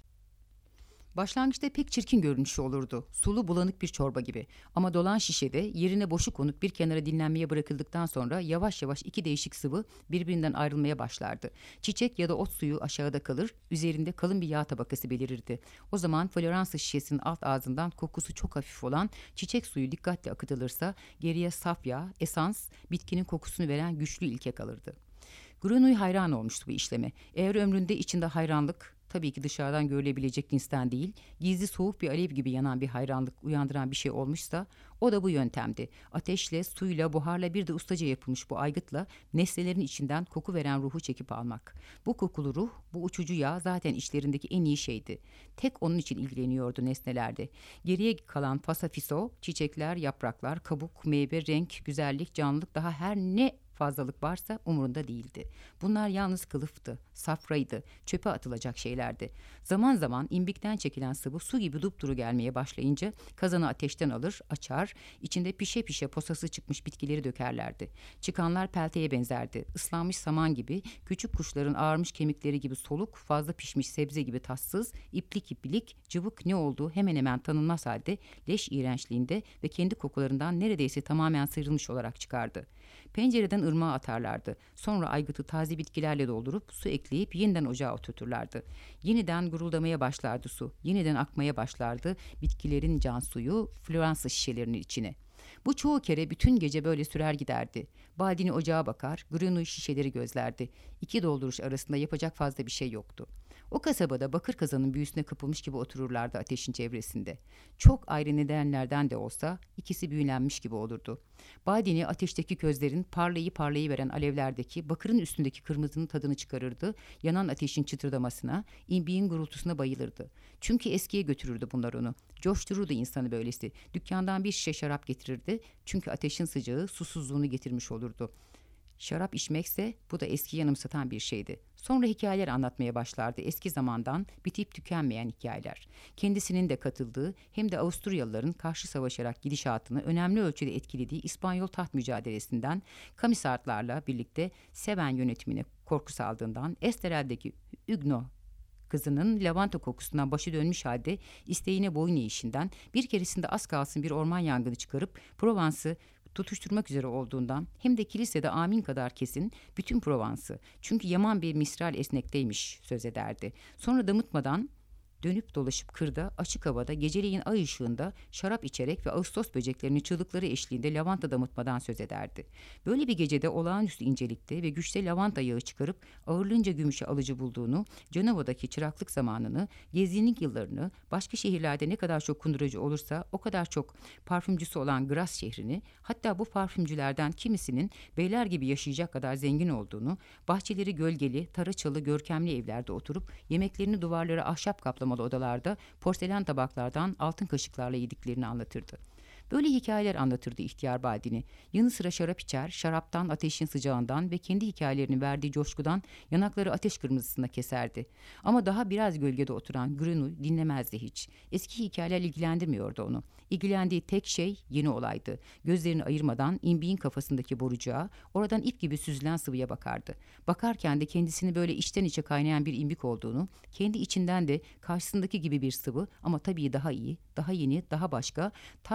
Speaker 1: Başlangıçta pek çirkin görünüşü olurdu. Sulu bulanık bir çorba gibi. Ama dolan şişede yerine boşu konup bir kenara dinlenmeye bırakıldıktan sonra yavaş yavaş 2 değişik sıvı birbirinden ayrılmaya başlardı. Çiçek ya da ot suyu aşağıda kalır, üzerinde kalın bir yağ tabakası belirirdi. O zaman Florence şişesinin alt ağzından kokusu çok hafif olan çiçek suyu dikkatle akıtılırsa geriye saf yağ, esans, bitkinin kokusunu veren güçlü ilke kalırdı. Grenouille hayran olmuştu bu işleme. Eğer ömründe içinde hayranlık, tabii ki dışarıdan görülebilecek cinsten değil, gizli soğuk bir alev gibi yanan bir hayranlık uyandıran bir şey olmuşsa, o da bu yöntemdi. Ateşle, suyla, buharla, bir de ustaca yapılmış bu aygıtla nesnelerin içinden koku veren ruhu çekip almak. Bu kokulu ruh, bu uçucu yağ zaten içlerindeki en iyi şeydi. Tek onun için ilgileniyordu nesnelerde. Geriye kalan fasafiso, çiçekler, yapraklar, kabuk, meyve, renk, güzellik, canlılık, daha her ne fazlalık varsa umurunda değildi. Bunlar yalnız kılıftı, safraydı, çöpe atılacak şeylerdi. Zaman zaman imbikten çekilen sıvı su gibi dupduru gelmeye başlayınca kazanı ateşten alır, açar, içinde pişe pişe posası çıkmış bitkileri dökerlerdi. Çıkanlar pelteye benzerdi. Islanmış saman gibi, küçük kuşların ağarmış kemikleri gibi soluk, fazla pişmiş sebze gibi tatsız, iplik iplik, cıvık ne olduğu hemen hemen tanınmaz halde leş iğrençliğinde ve kendi kokularından neredeyse tamamen sıyrılmış olarak çıkardı. Pencereden ırmağa atarlardı. Sonra aygıtı taze bitkilerle doldurup su ekleyip yeniden ocağa oturturlardı. Yeniden guruldamaya başlardı su. Yeniden akmaya başlardı bitkilerin can suyu Florence şişelerinin içine. Bu çoğu kere bütün gece böyle sürer giderdi. Baldini ocağa bakar, Grenouille şişeleri gözlerdi. 2 dolduruş arasında yapacak fazla bir şey yoktu. O kasabada bakır kazanın büyüsüne kapılmış gibi otururlardı ateşin çevresinde. Çok ayrı nedenlerden de olsa ikisi büyülenmiş gibi olurdu. Baldini ateşteki közlerin parlayıveren alevlerdeki bakırın üstündeki kırmızının tadını çıkarırdı. Yanan ateşin çıtırdamasına, imbiğin gurultusuna bayılırdı. Çünkü eskiye götürürdü bunlar onu. Coştururdu insanı böylesi. Dükkandan bir şişe şarap getirirdi. Çünkü ateşin sıcağı susuzluğunu getirmiş olurdu. Şarap içmekse bu da eski yanımsatan bir şeydi. Sonra hikayeler anlatmaya başlardı, eski zamandan bitip tükenmeyen hikayeler. Kendisinin de katıldığı hem de Avusturyalıların karşı savaşarak gidişatını önemli ölçüde etkilediği İspanyol taht mücadelesinden, Camisardlarla birlikte Seven yönetimine korku saldığından, Esterel'deki Huguenot kızının lavanta kokusundan başı dönmüş halde isteğine boyun eğişinden, bir keresinde az kalsın bir orman yangını çıkarıp Provence'ı tutuşturmak üzere olduğundan, hem de kilisede amin kadar kesin bütün Provence'ı, çünkü yaman bir misral esnekteymiş söz ederdi. Sonra damıtmadan dönüp dolaşıp kırda, açık havada, geceleyin ay ışığında şarap içerek ve Ağustos böceklerinin çığlıkları eşliğinde lavanta damıtmadan söz ederdi. Böyle bir gecede olağanüstü incelikte ve güçte lavanta yağı çıkarıp ağırlığınca gümüşe alıcı bulduğunu, Cenova'daki çıraklık zamanını, gezginlik yıllarını, başka şehirlerde ne kadar çok kunduracı olursa o kadar çok parfümcüsü olan Gras şehrini, hatta bu parfümcülerden kimisinin beyler gibi yaşayacak kadar zengin olduğunu, bahçeleri gölgeli, taraçalı, görkemli evlerde oturup yemeklerini duvarlara ahşap kaplamalı odalarda porselen tabaklardan altın kaşıklarla yediklerini anlatırdı. Böyle hikayeler anlatırdı ihtiyar Baldini. Yanı sıra şarap içer, şaraptan, ateşin sıcağından ve kendi hikayelerinin verdiği coşkudan yanakları ateş kırmızısına keserdi. Ama daha biraz gölgede oturan Grenouille dinlemezdi hiç. Eski hikayeler ilgilendirmiyordu onu. İlgilendiği tek şey yeni olaydı. Gözlerini ayırmadan imbiğin kafasındaki borucuğa, oradan ip gibi süzülen sıvıya bakardı. Bakarken de kendisini böyle içten içe kaynayan bir imbik olduğunu, kendi içinden de karşısındaki gibi bir sıvı ama tabii daha iyi, daha yeni, daha başka, ta işlerin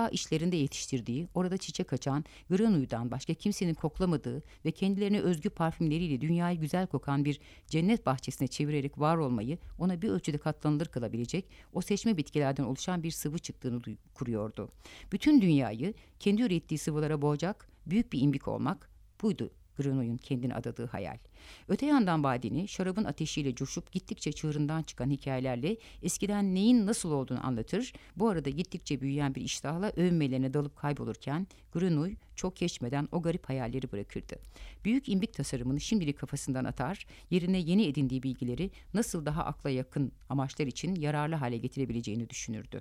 Speaker 1: ellerinde yetiştirdiği, orada çiçek açan, Grenouille'dan başka kimsenin koklamadığı ve kendilerine özgü parfümleriyle dünyayı güzel kokan bir cennet bahçesine çevirerek var olmayı ona bir ölçüde katlanılır kılabilecek o seçme bitkilerden oluşan bir sıvı çıktığını kuruyordu. Bütün dünyayı kendi ürettiği sıvılara boğacak büyük bir imbik olmak buydu Grenouille'un kendine adadığı hayal. Öte yandan Badini şarabın ateşiyle coşup gittikçe çığırından çıkan hikayelerle eskiden neyin nasıl olduğunu anlatır, bu arada gittikçe büyüyen bir iştahla övünmelerine dalıp kaybolurken Grenouille çok geçmeden o garip hayalleri bırakırdı. Büyük imbik tasarımını şimdilik kafasından atar, yerine yeni edindiği bilgileri nasıl daha akla yakın amaçlar için yararlı hale getirebileceğini düşünürdü.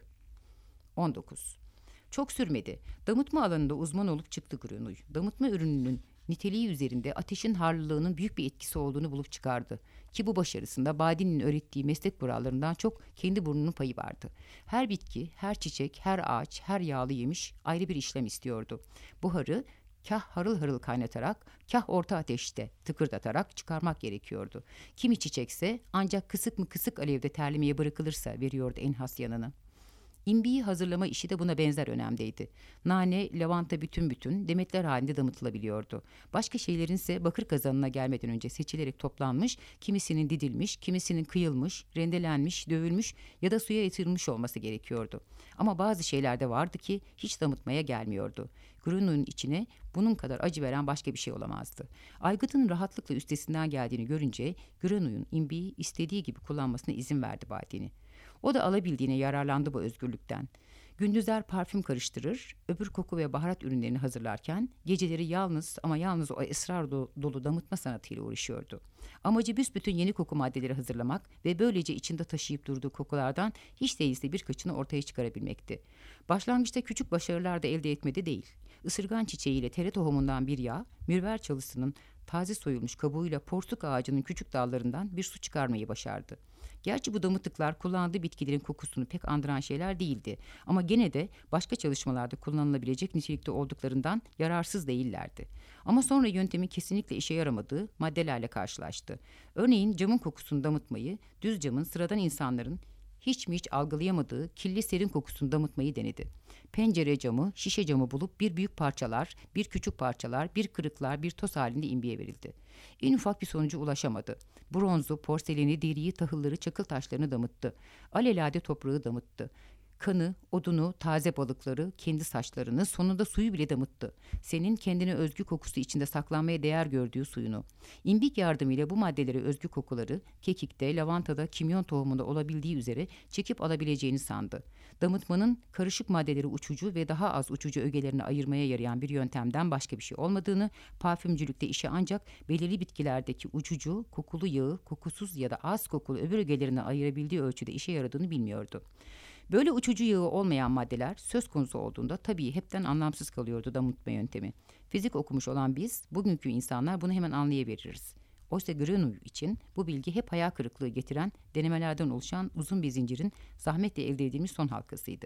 Speaker 1: 19. Çok sürmedi. Damıtma alanında uzman olup çıktı Grenouille. Damıtma ürününün niteliği üzerinde ateşin harlılığının büyük bir etkisi olduğunu bulup çıkardı. Ki bu başarısında Badini'nin öğrettiği meslek kurallarından çok kendi burnunun payı vardı. Her bitki, her çiçek, her ağaç, her yağlı yemiş ayrı bir işlem istiyordu. Buharı kah harıl harıl kaynatarak, kah orta ateşte tıkırdatarak çıkarmak gerekiyordu. Kimi çiçekse ancak kısık mı kısık alevde terlemeye bırakılırsa veriyordu en has yanını. İmbiyi hazırlama işi de buna benzer önemdeydi. Nane, lavanta bütün bütün demetler halinde damıtılabiliyordu. Başka şeylerin ise bakır kazanına gelmeden önce seçilerek toplanmış, kimisinin didilmiş, kimisinin kıyılmış, rendelenmiş, dövülmüş ya da suya yatırılmış olması gerekiyordu. Ama bazı şeyler de vardı ki hiç damıtmaya gelmiyordu. Grenouille'un içine bunun kadar acı veren başka bir şey olamazdı. Aygıt'ın rahatlıkla üstesinden geldiğini görünce Grenouille'un imbiyi istediği gibi kullanmasına izin verdi Badini. O da alabildiğine yararlandı bu özgürlükten. Gündüzler parfüm karıştırır, öbür koku ve baharat ürünlerini hazırlarken geceleri yalnız ama yalnız o esrar dolu damıtma sanatıyla uğraşıyordu. Amacı büsbütün yeni koku maddeleri hazırlamak ve böylece içinde taşıyıp durduğu kokulardan hiç değilse birkaçını ortaya çıkarabilmekti. Başlangıçta küçük başarılar da elde etmedi değil. Isırgan çiçeğiyle tere tohumundan bir yağ, mürver çalısının taze soyulmuş kabuğuyla porsuk ağacının küçük dallarından bir su çıkarmayı başardı. Gerçi bu damıttıklar kullandığı bitkilerin kokusunu pek andıran şeyler değildi ama gene de başka çalışmalarda kullanılabilecek nitelikte olduklarından yararsız değillerdi. Ama sonra yöntemin kesinlikle işe yaramadığı maddelerle karşılaştı. Örneğin camın kokusunu damıtmayı, düz camın sıradan insanların hiç mi hiç algılayamadığı kirli serin kokusunu damıtmayı denedi. Pencere camı, şişe camı bulup bir büyük parçalar, bir küçük parçalar, bir kırıklar, bir toz halinde imbiye verildi. En ufak bir sonuca ulaşamadı. Bronzu, porseleni, deriyi, tahılları, çakıl taşlarını damıttı. Alelade toprağı damıttı. Kanı, odunu, taze balıkları, kendi saçlarını, sonunda suyu bile damıttı. Senin kendine özgü kokusu içinde saklanmaya değer gördüğü suyunu. İmbik yardımıyla bu maddelere özgü kokuları, kekikte, lavantada, kimyon tohumunda olabildiği üzere çekip alabileceğini sandı. Damıtmanın karışık maddeleri uçucu ve daha az uçucu ögelerini ayırmaya yarayan bir yöntemden başka bir şey olmadığını, parfümcülükte işe ancak belirli bitkilerdeki uçucu, kokulu yağı, kokusuz ya da az kokulu öbür ögelerini ayırabildiği ölçüde işe yaradığını bilmiyordu. Böyle uçucu yağı olmayan maddeler söz konusu olduğunda tabii hepten anlamsız kalıyordu damıtma yöntemi. Fizik okumuş olan biz, bugünkü insanlar bunu hemen anlayabiliriz. Oysa Grenouille için bu bilgi hep hayal kırıklığı getiren denemelerden oluşan uzun bir zincirin zahmetle elde edilmiş son halkasıydı.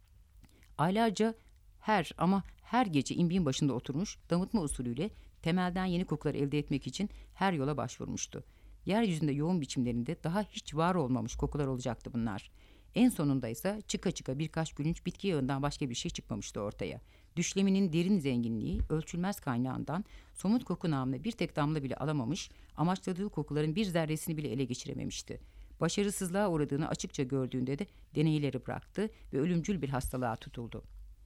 Speaker 1: Aylarca her gece imbiğin başında oturmuş damıtma usulüyle temelden yeni kokular elde etmek için her yola başvurmuştu. Yeryüzünde yoğun biçimlerinde daha hiç var olmamış kokular olacaktı bunlar. En sonunda ise çıka çıka birkaç gülünç bitki yağından başka bir şey çıkmamıştı ortaya. Düşleminin derin zenginliği ölçülmez kaynağından somut koku namına bir tek damla bile alamamış, amaçladığı kokuların bir zerresini bile ele geçirememişti. Başarısızlığa uğradığını açıkça gördüğünde de deneyleri bıraktı ve ölümcül bir hastalığa tutuldu.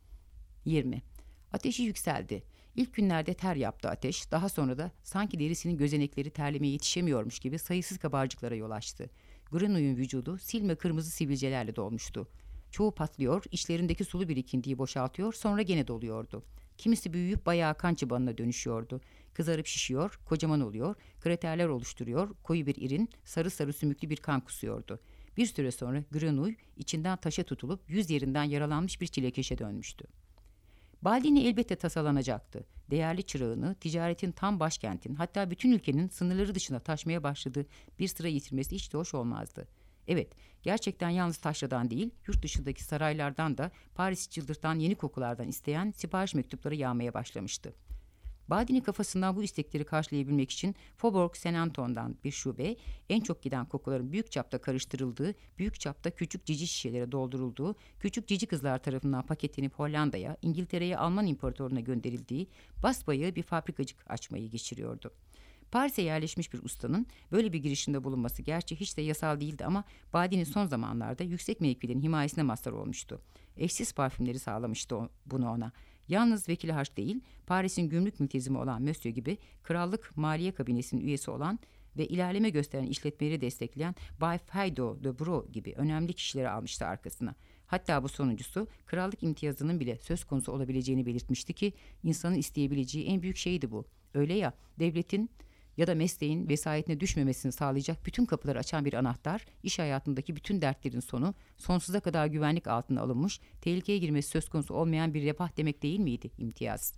Speaker 1: 20. Ateşi yükseldi. İlk günlerde ter yaptı ateş, daha sonra da sanki derisinin gözenekleri terlemeye yetişemiyormuş gibi sayısız kabarcıklara yol açtı. Grenouille'un vücudu silme kırmızı sivilcelerle dolmuştu. Çoğu patlıyor, içlerindeki sulu birikintiyi boşaltıyor, sonra gene doluyordu. Kimisi büyüyüp bayağı kan çıbanına dönüşüyordu. Kızarıp şişiyor, kocaman oluyor, kraterler oluşturuyor, koyu bir irin, sarı sarı sümüklü bir kan kusuyordu. Bir süre sonra Grenouille içinden taşa tutulup yüz yerinden yaralanmış bir çilekeşe dönmüştü. Baldini elbette tasalanacaktı. Değerli çırağını, ticaretin tam başkentin, hatta bütün ülkenin sınırları dışına taşmaya başladığı bir sıra yitirmesi hiç de hoş olmazdı. Evet, gerçekten yalnız taşradan değil, yurt dışındaki saraylardan da Paris'i çıldırtan yeni kokulardan isteyen sipariş mektupları yağmaya başlamıştı. Badini kafasından bu istekleri karşılayabilmek için Faubourg Saint-Antoine'dan bir şube, en çok giden kokuların büyük çapta karıştırıldığı, büyük çapta küçük cici şişelere doldurulduğu, küçük cici kızlar tarafından paketlenip Hollanda'ya, İngiltere'ye, Alman imparatorluğuna gönderildiği basbayağı bir fabrikacık açmayı geçiriyordu. Paris'e yerleşmiş bir ustanın böyle bir girişimde bulunması gerçi hiç de yasal değildi ama Badini son zamanlarda yüksek mevkilerin himayesine mazhar olmuştu. Eşsiz parfümleri sağlamıştı bunu ona. Yalnız vekili harç değil, Paris'in gümrük mültezimi olan Monsieur gibi krallık maliye kabinesinin üyesi olan ve ilerleme gösteren işletmeleri destekleyen Bay Feydeau de Bro gibi önemli kişileri almıştı arkasına. Hatta bu sonuncusu krallık imtiyazının bile söz konusu olabileceğini belirtmişti ki insanın isteyebileceği en büyük şeydi bu. Öyle ya, devletin ya da mesleğin vesayetine düşmemesini sağlayacak bütün kapıları açan bir anahtar, iş hayatındaki bütün dertlerin sonu, sonsuza kadar güvenlik altına alınmış, tehlikeye girmesi söz konusu olmayan bir refah demek değil miydi imtiyaz?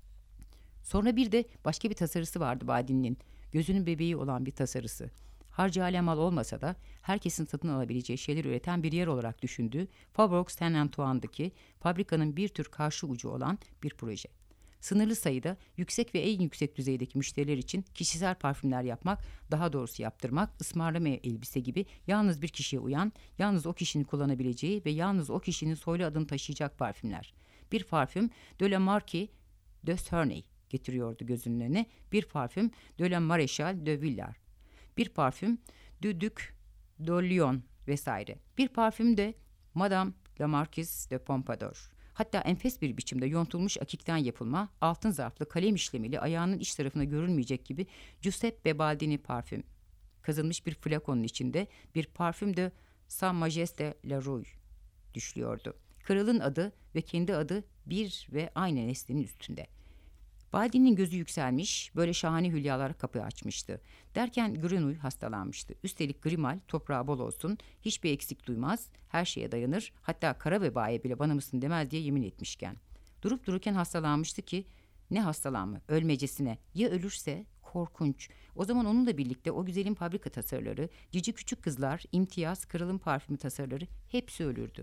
Speaker 1: Sonra bir de başka bir tasarısı vardı Badini'nin, gözünün bebeği olan bir tasarısı. Harcı alem mal olmasa da herkesin satın alabileceği şeyler üreten bir yer olarak düşündüğü Faubourg Saint-Antoine'daki fabrikanın bir tür karşı ucu olan bir proje. Sınırlı sayıda yüksek ve en yüksek düzeydeki müşteriler için kişisel parfümler yapmak, daha doğrusu yaptırmak, ısmarlama elbise gibi yalnız bir kişiye uyan, yalnız o kişinin kullanabileceği ve yalnız o kişinin soylu adını taşıyacak parfümler. Bir parfüm de la Marquise de Cernay getiriyordu gözünün önüne, bir parfüm de la Maréchal de Villars, bir parfüm de Duc d'Orléans vesaire, bir parfüm de Madame la Marquise de Pompadour. Hatta enfes bir biçimde yontulmuş akikten yapılma, altın zarflı kalem işlemeli ayağının iç tarafına görülmeyecek gibi Giuseppe Badini parfüm. Kazınmış bir flakonun içinde bir parfüm de Sa Majesté la Roy düşlüyordu. Kralın adı ve kendi adı bir ve aynı nesnenin üstünde. Badini'nin gözü yükselmiş, böyle şahane hülyalar kapı açmıştı. Derken Grenouille hastalanmıştı. Üstelik Grimal, toprağı bol olsun, hiçbir eksik duymaz, her şeye dayanır, hatta kara vebaya bile bana mısın demez diye yemin etmişken. Durup dururken hastalanmıştı ki, ne hastalanma, ölmecesine, ya ölürse korkunç. O zaman onunla birlikte o güzelim fabrika tasarıları, cici küçük kızlar, imtiyaz, kralın parfümü tasarıları hepsi ölürdü.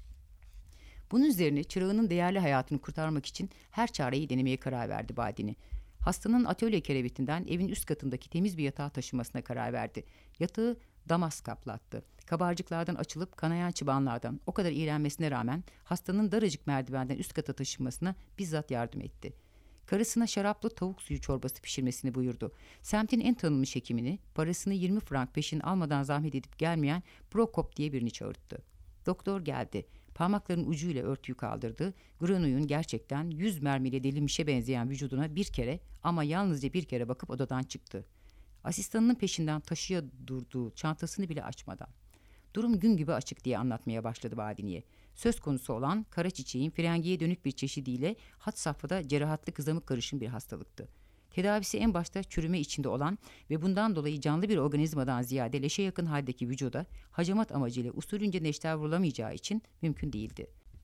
Speaker 1: Bunun üzerine çırağının değerli hayatını kurtarmak için her çareyi denemeye karar verdi Badini. Hastanın atölye kerebetinden evin üst katındaki temiz bir yatağa taşımasına karar verdi. Yatağı damas kaplattı. Kabarcıklardan açılıp kanayan çıbanlardan o kadar iğrenmesine rağmen hastanın daracık merdivenden üst kata taşınmasına bizzat yardım etti. Karısına şaraplı tavuk suyu çorbası pişirmesini buyurdu. Semtin en tanınmış hekimini, parasını 20 frank peşin almadan zahmet edip gelmeyen Prokop diye birini çağırttı. Doktor geldi. Parmaklarının ucuyla örtüyü kaldırdı. Grenouille'un gerçekten 100 mermiyle delinmişe benzeyen vücuduna bir kere ama yalnızca bir kere bakıp odadan çıktı. Asistanının peşinden taşıya durduğu çantasını bile açmadan. Durum gün gibi açık diye anlatmaya başladı Badini'ye. Söz konusu olan kara çiçeğin frengiye dönük bir çeşidiyle had safhada cerahatlı kızamık karışım bir hastalıktı. Tedavisi en başta çürüme içinde olan ve bundan dolayı canlı bir organizmadan ziyade leşe yakın haldeki vücuda hacamat amacıyla usulünce neşter vurulamayacağı için mümkün değildi.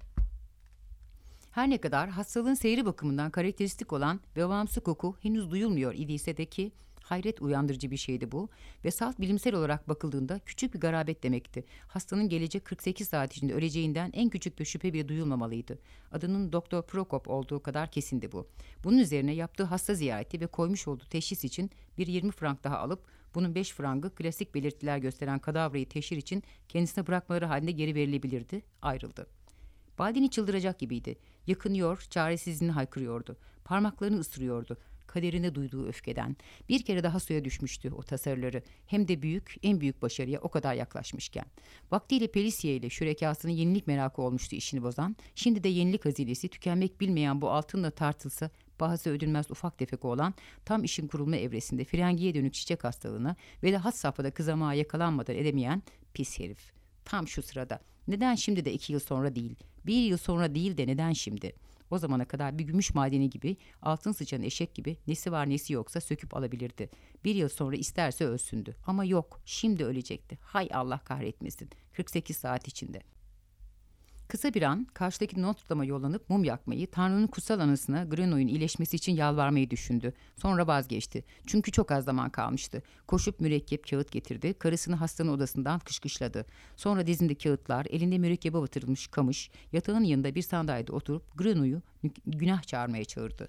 Speaker 1: Her ne kadar hastalığın seyri bakımından karakteristik olan vevamsı koku henüz duyulmuyor idiyse de ki hayret uyandırıcı bir şeydi bu ve salt bilimsel olarak bakıldığında küçük bir garabet demekti. Hastanın gelecek 48 saat içinde öleceğinden en küçük bir şüphe bile duyulmamalıydı. Adının Doktor Prokop olduğu kadar kesindi bu. Bunun üzerine yaptığı hasta ziyareti ve koymuş olduğu teşhis için bir 20 frank daha alıp bunun 5 frangı klasik belirtiler gösteren kadavrayı teşhir için kendisine bırakmaları halinde geri verilebilirdi, ayrıldı. Badini çıldıracak gibiydi. Yakınıyor, çaresizliğini haykırıyordu. Parmaklarını ısırıyordu. Kaderine duyduğu öfkeden. Bir kere daha suya düşmüştü o tasarıları. Hem de büyük, en büyük başarıya o kadar yaklaşmışken. Vaktiyle Pelisiye ile şürekasının yenilik merakı olmuştu işini bozan. Şimdi de yenilik hazinesi tükenmek bilmeyen bu altınla tartılsa bahası ödülmez ufak tefek olan tam işin kurulma evresinde frengiye dönük çiçek hastalığına ve de had safhada kızamağa yakalanmadan edemeyen pis herif. Tam şu sırada. Neden şimdi de 2 yıl sonra değil? 1 yıl sonra değil de neden şimdi? O zamana kadar bir gümüş madeni gibi, altın sıçan eşek gibi nesi var nesi yoksa söküp alabilirdi. 1 yıl sonra isterse ölsündü. Ama yok, şimdi ölecekti. Hay Allah kahretmesin. 48 saat içinde. Kısa bir an karşıdaki Notre Dame'a yollanıp mum yakmayı, Tanrı'nın kutsal anısına Grenouille'un iyileşmesi için yalvarmayı düşündü. Sonra vazgeçti. Çünkü çok az zaman kalmıştı. Koşup mürekkep kağıt getirdi. Karısını hastanın odasından kışkışladı. Sonra dizinde kağıtlar, elinde mürekkebe batırılmış kamış, yatağın yanında bir sandalyede oturup Grenouille'u günah çağırmaya çağırdı.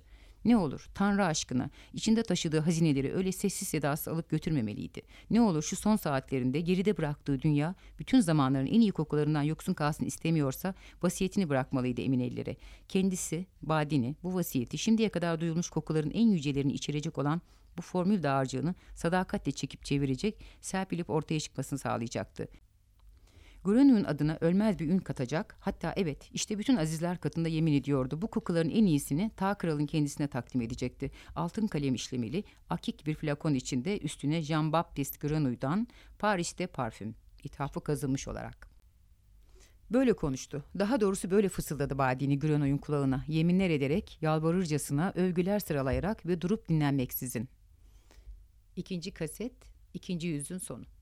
Speaker 1: Ne olur Tanrı aşkına içinde taşıdığı hazineleri öyle sessiz sedasız alıp götürmemeliydi. Ne olur şu son saatlerinde geride bıraktığı dünya bütün zamanların en iyi kokularından yoksun kalsın istemiyorsa vasiyetini bırakmalıydı emin ellere. Kendisi, Badini, bu vasiyeti şimdiye kadar duyulmuş kokuların en yücelerini içerecek olan bu formül dağarcığını sadakatle çekip çevirecek, serpilip ortaya çıkmasını sağlayacaktı. Granuy'un adına ölmez bir ün katacak, hatta evet işte bütün azizler katında yemin ediyordu. Bu kokuların en iyisini ta kralın kendisine takdim edecekti. Altın kalem işlemeli, akik bir flakon içinde üstüne Jean-Baptiste Grenouille'dan Paris'te parfüm, ithafı kazılmış olarak. Böyle konuştu. Daha doğrusu böyle fısıldadı Badini Grenouille'un kulağına. Yeminler ederek, yalvarırcasına, övgüler sıralayarak ve durup dinlenmeksizin. İkinci kaset, ikinci yüzün sonu.